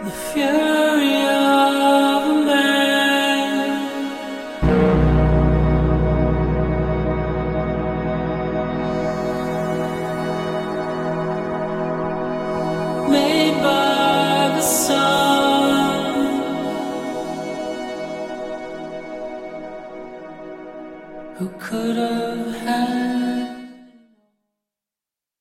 The fury of a man made by the sun, who could have had